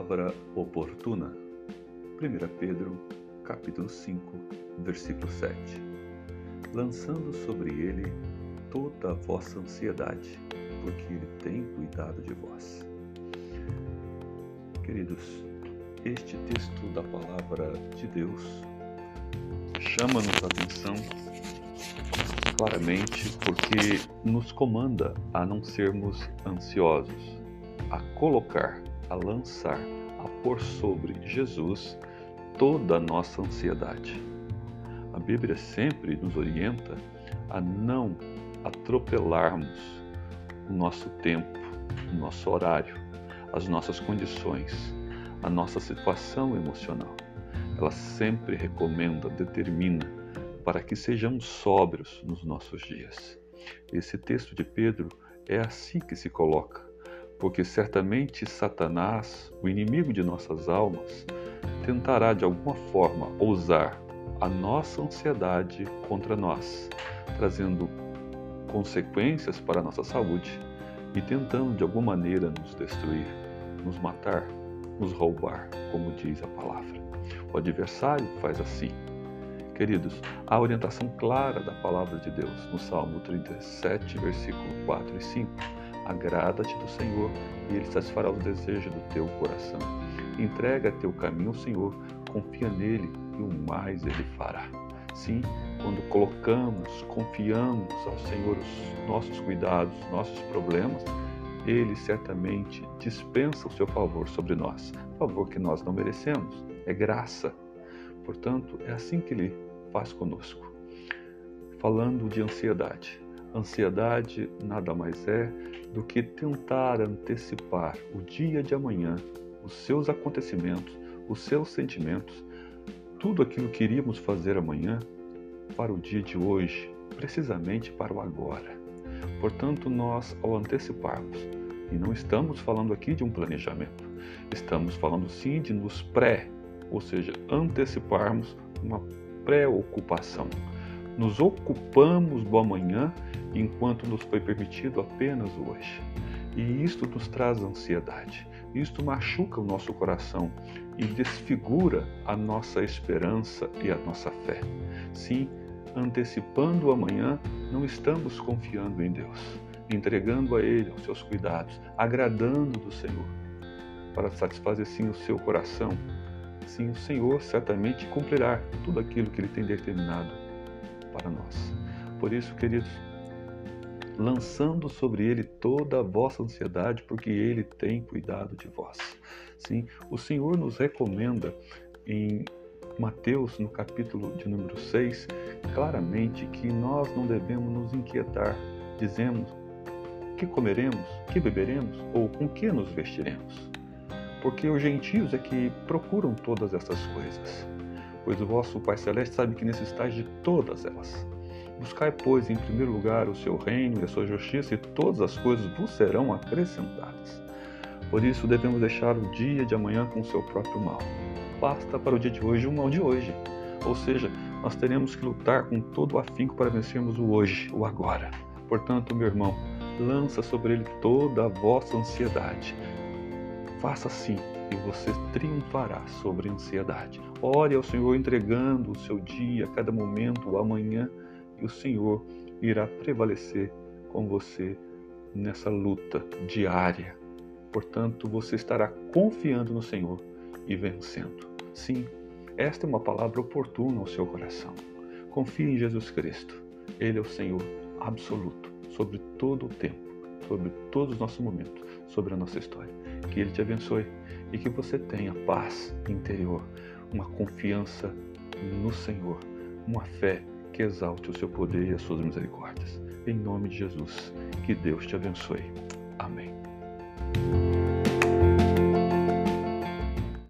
palavra oportuna. 1 Pedro, capítulo 5, versículo 7. Lançando sobre ele toda a vossa ansiedade, porque ele tem cuidado de vós. Queridos, este texto da palavra de Deus chama-nos a atenção claramente porque nos comanda a não sermos ansiosos, a colocar, a lançar, a pôr sobre Jesus toda a nossa ansiedade. A Bíblia sempre nos orienta a não atropelarmos o nosso tempo, o nosso horário, as nossas condições, a nossa situação emocional. Ela sempre recomenda, determina para que sejamos sóbrios nos nossos dias. Esse texto de Pedro é assim que se coloca, porque certamente Satanás, o inimigo de nossas almas, tentará de alguma forma usar a nossa ansiedade contra nós, trazendo consequências para a nossa saúde e tentando de alguma maneira nos destruir, nos matar, nos roubar, como diz a palavra. O adversário faz assim. Queridos, a orientação clara da palavra de Deus no Salmo 37, versículo 4 e 5. Agrada-te do Senhor e Ele satisfará os desejos do teu coração. Entrega teu caminho ao Senhor, confia nele e o mais Ele fará. Sim, quando colocamos, confiamos ao Senhor os nossos cuidados, nossos problemas, Ele certamente dispensa o seu favor sobre nós. Favor que nós não merecemos, é graça. Portanto, é assim que Ele faz conosco. Falando de ansiedade. Ansiedade nada mais é do que tentar antecipar o dia de amanhã, os seus acontecimentos, os seus sentimentos, tudo aquilo que iríamos fazer amanhã para o dia de hoje, precisamente para o agora. Portanto, nós, ao anteciparmos, e não estamos falando aqui de um planejamento, estamos falando sim de nos ou seja, anteciparmos uma preocupação. Nos ocupamos do amanhã enquanto nos foi permitido apenas o hoje. E isto nos traz ansiedade. Isto machuca o nosso coração e desfigura a nossa esperança e a nossa fé. Sim, antecipando o amanhã, não estamos confiando em Deus, entregando a Ele os seus cuidados, agradando do Senhor, para satisfazer sim o seu coração. Sim, o Senhor certamente cumprirá tudo aquilo que Ele tem determinado para nós. Por isso, queridos, lançando sobre Ele toda a vossa ansiedade, porque Ele tem cuidado de vós. Sim, o Senhor nos recomenda em Mateus, no capítulo de número 6, claramente que nós não devemos nos inquietar, dizemos que comeremos, que beberemos ou com que nos vestiremos. Porque os gentios é que procuram todas essas coisas, pois o vosso Pai Celeste sabe que necessitais de todas elas. Buscai, pois, em primeiro lugar o seu reino e a sua justiça, e todas as coisas vos serão acrescentadas. Por isso devemos deixar o dia de amanhã com o seu próprio mal. Basta para o dia de hoje o mal de hoje. Ou seja, nós teremos que lutar com todo o afinco para vencermos o hoje, o agora. Portanto, meu irmão, lança sobre ele toda a vossa ansiedade. Faça assim e você triunfará sobre a ansiedade. Ore ao Senhor entregando o seu dia, cada momento, o amanhã, e o Senhor irá prevalecer com você nessa luta diária. Portanto, você estará confiando no Senhor e vencendo. Sim, esta é uma palavra oportuna ao seu coração. Confie em Jesus Cristo. Ele é o Senhor absoluto sobre todo o tempo, sobre todos os nossos momentos, sobre a nossa história. Que Ele te abençoe e que você tenha paz interior, uma confiança no Senhor, uma fé que exalte o seu poder e as suas misericórdias. Em nome de Jesus, que Deus te abençoe. Amém.